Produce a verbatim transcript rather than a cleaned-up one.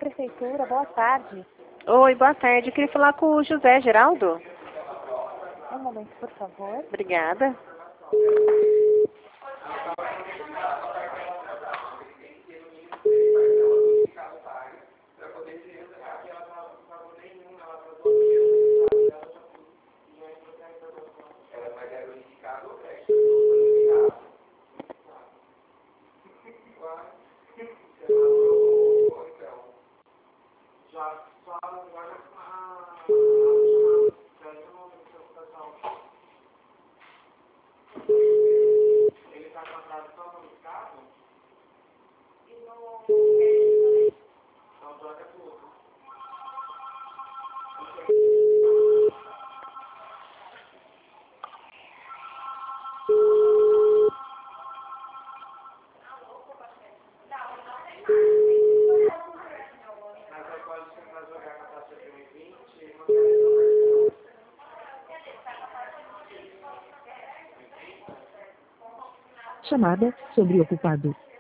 Prefeitura, boa tarde. Oi, boa tarde. Eu queria falar com o José Geraldo. Um momento, por favor. Obrigada. Chamada sobreocupado.